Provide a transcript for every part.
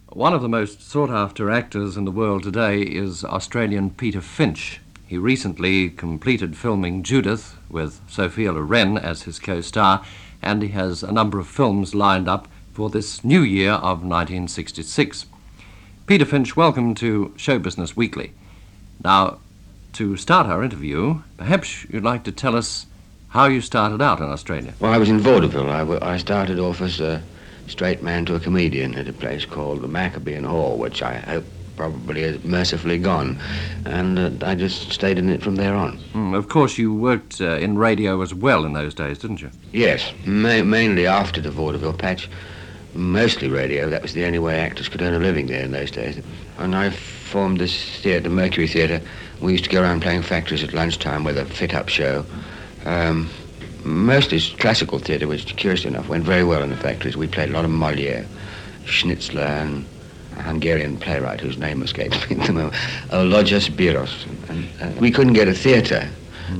One of the most sought-after actors in the world today is Australian Peter Finch. He recently completed filming Judith with Sophia Loren as his co-star, and he has a number of films lined up for this new year of 1966. Peter Finch, welcome to Show Business Weekly. Now, to start our interview, perhaps you'd like to tell us how you started out in Australia. Well, I was in vaudeville. I started off as a straight man to a comedian at a place called the Maccabean Hall, which I hope probably is mercifully gone, and I just stayed in it from there on. Of course, you worked in radio as well in those days, didn't you? Yes, mainly after the vaudeville patch, mostly radio. That was the only way actors could earn a living there in those days. And I formed this theatre, Mercury Theatre. We used to go around playing factories at lunchtime with a fit-up show. Mostly classical theatre, which, curiously enough, went very well in the factories. We played a lot of Molière, Schnitzler, and a Hungarian playwright whose name escapes me at the moment, Logos Biros. And we couldn't get a theatre,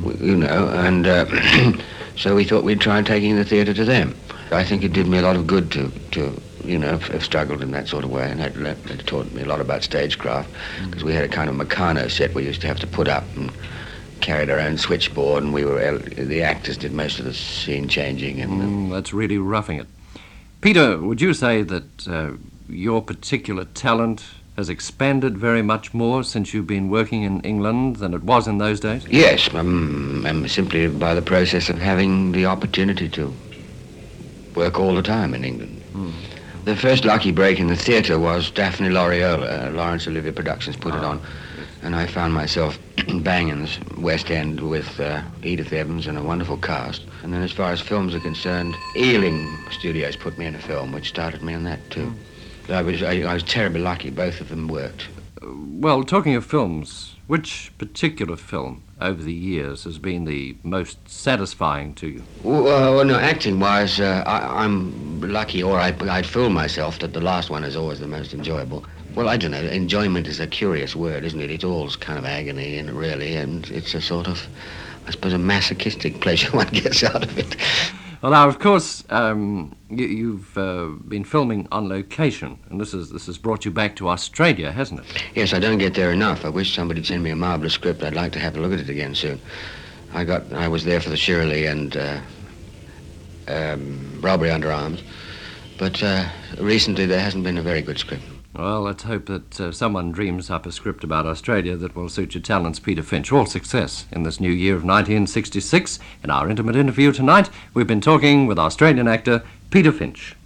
and so we thought we'd try taking the theatre to them. I think it did me a lot of good to have struggled in that sort of way, and it taught me a lot about stagecraft, because we had a kind of Meccano set we used to have to put up and carried our own switchboard, and the actors did most of the scene changing. And that's really roughing it. Peter, would you say that your particular talent has expanded very much more since you've been working in England than it was in those days? Yes, simply by the process of having the opportunity to work all the time in England. The first lucky break in the theatre was Daphne L'Aureola. Laurence Olivier Productions put it on, and I found myself banging the West End with Edith Evans and a wonderful cast. And then as far as films are concerned, Ealing Studios put me in a film, which started me on that too. I was terribly lucky. Both of them worked. Well, talking of films, which particular film over the years has been the most satisfying to you? Well, no, acting-wise, I'm lucky, or I'd fool myself that the last one is always the most enjoyable. Well, I don't know. Enjoyment is a curious word, isn't it? It's all kind of agony, and it's a sort of, I suppose, a masochistic pleasure one gets out of it. Well, now, of course, you've been filming on location, and this has brought you back to Australia, hasn't it? Yes, I don't get there enough. I wish somebody'd send me a marvellous script. I'd like to have a look at it again soon. I was there for the Shirley and Robbery Under Arms, but recently there hasn't been a very good script. Well, let's hope that someone dreams up a script about Australia that will suit your talents, Peter Finch. All success in this new year of 1966. In our intimate interview tonight, we've been talking with Australian actor Peter Finch.